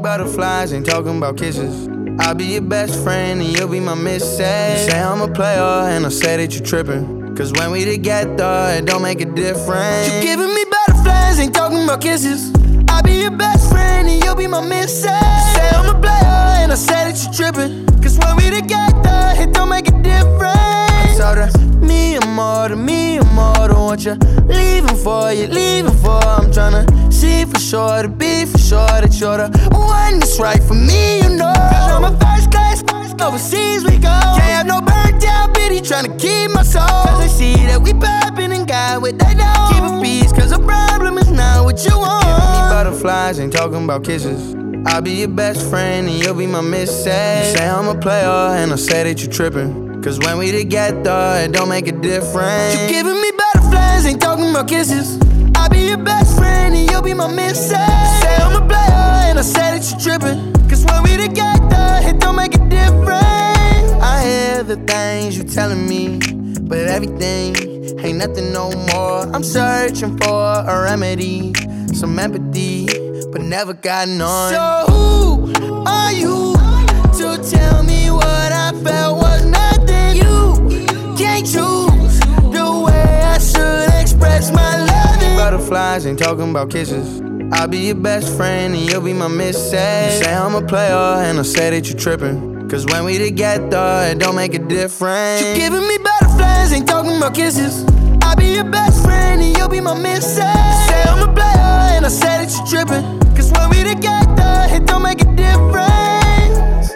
butterflies, ain't talking about kisses. I'll be your best friend and you'll be my missus. You say I'm a player and I say that you trippin', cause when we together, it don't make a difference. You giving me butterflies, ain't talking about kisses. I'll be your best friend and you'll be my missus. You say I'm a player and I say that you trippin', cause when we together, it don't make a difference. I told her, me immortal, want you leaving for I'm tryna see for sure, to be for sure that you're the one that's right for me, you know. Cause I'm a first class, overseas we go. Can't have no burnt down bitty tryna keep my soul. Cause I see that we poppin' and got what they know. Keep it peace, cause the problem is not what you want. Giving me butterflies, ain't talking about kisses. I'll be your best friend and you'll be my missus. You say I'm a player and I say that you trippin', cause when we together, it don't make a difference. You giving me butterflies, ain't talking about kisses. I'll be your best friend and you'll be my missus. Say I'm a player and I say that you trippin', cause when we together, it don't make a difference. I hear the things you telling me, but everything ain't nothing no more. I'm searching for a remedy, some empathy, but never got none. So who are you to tell me what I felt was nothing? You can't choose the way I should express my love. Butterflies, ain't talking about kisses. I'll be your best friend and you'll be my missus. You say I'm a player and I say that you trippin', cause when we together, it don't make a difference. You giving me butterflies, ain't talking about kisses. I'll be your best friend and you'll be my missus. You say I'm a player and I say that you trippin', cause when we together, it don't make a difference.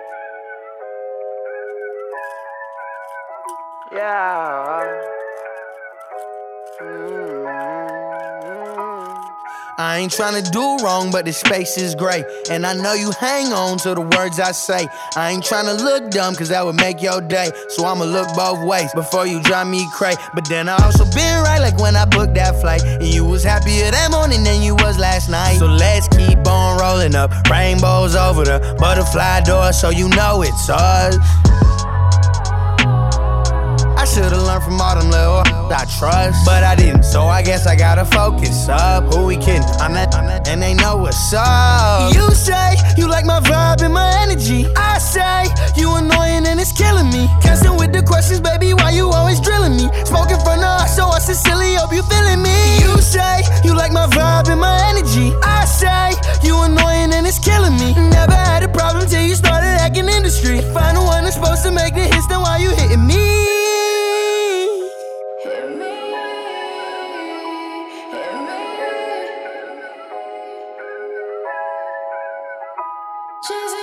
Yeah. I ain't tryna do wrong, but this space is great, and I know you hang on to the words I say. I ain't tryna look dumb, cause that would make your day, so I'ma look both ways before you drive me crazy. But then I also been right, like when I booked that flight, and you was happier that morning than you was last night. So let's keep on rolling up, rainbows over the butterfly door, so you know it's us. I should've learned from all them little I trust, but I didn't, so I guess I gotta focus up. Who we kidding? I'm not, and they know what's up. You say you like my vibe and my energy. I say you annoying and it's killing me. Casting with the questions, baby, why you always drilling me? Smoking from the heart, so I sincerely hope you feeling me. You say you like my vibe and my energy. I say you annoying and it's killing me. Never had a problem till you started acting industry. Find the one that's supposed to make the hits, then why you hitting me? Just